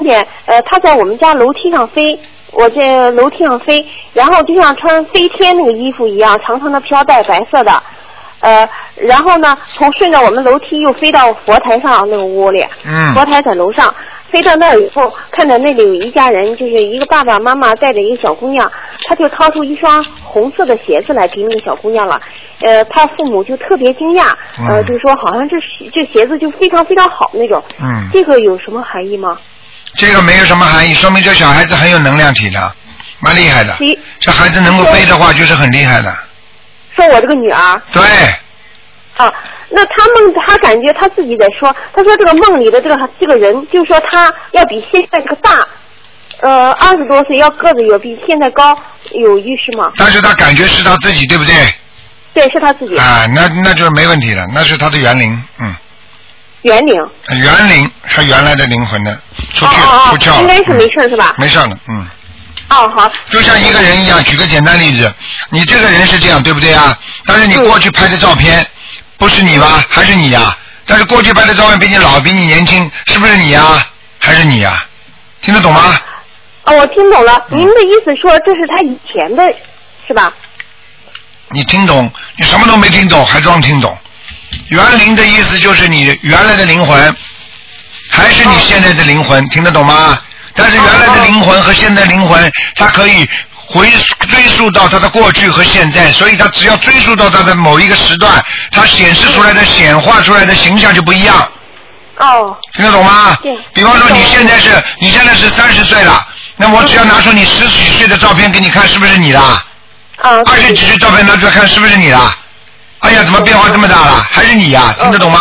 见，他在我们家楼梯上飞，我在楼梯上飞，然后就像穿飞天那个衣服一样，长长的飘带，白色的，然后呢，顺着我们楼梯又飞到佛台上那个屋里，佛台在楼上。飞到那儿以后，看到那里有一家人，就是一个爸爸妈妈带着一个小姑娘，他就掏出一双红色的鞋子来给那个小姑娘了。他父母就特别惊讶，就说好像这鞋子就非常非常好那种。这个有什么含义吗？ 这个没有什么含义，说明这小孩子很有能量体的，蛮厉害的。这孩子能够飞的话，就是很厉害的。 说我这个女儿。 对。 啊，那他感觉他自己在说，他说这个梦里的这个人，就是说他要比现在这个大，20多岁要个子有比现在高，有意思吗？ 但是他感觉是他自己，对不对？ 对，是他自己。 啊，那就是没问题了，那是他的元灵， 元灵。 元灵，他原来的灵魂呢，出窍了。 应该是没事是吧？ 没事了， 好。 就像一个人一样，举个简单例子，你这个人是这样，对不对啊？但是你过去拍的照片。不是你吧？还是你呀？但是过去拍的照片比你老，比你年轻，是不是你呀？还是你呀？听得懂吗？ 我听懂了。您的意思说这是他以前的，是吧？ 你听懂？你什么都没听懂，还装听懂？元灵的意思就是你原来的灵魂，还是你现在的灵魂？听得懂吗？但是原来的灵魂和现在的灵魂，它可以追溯到他的过去和现在，所以他只要追溯到他的某一个时段，他显示出来的显化出来的形象就不一样。听得懂吗？比方说你现在是30岁了，那我只要拿出你10几岁的照片给你看，是不是你的？20几岁照片拿出来看，是不是你的？哎呀，怎么变化这么大了？还是你呀？听得懂吗？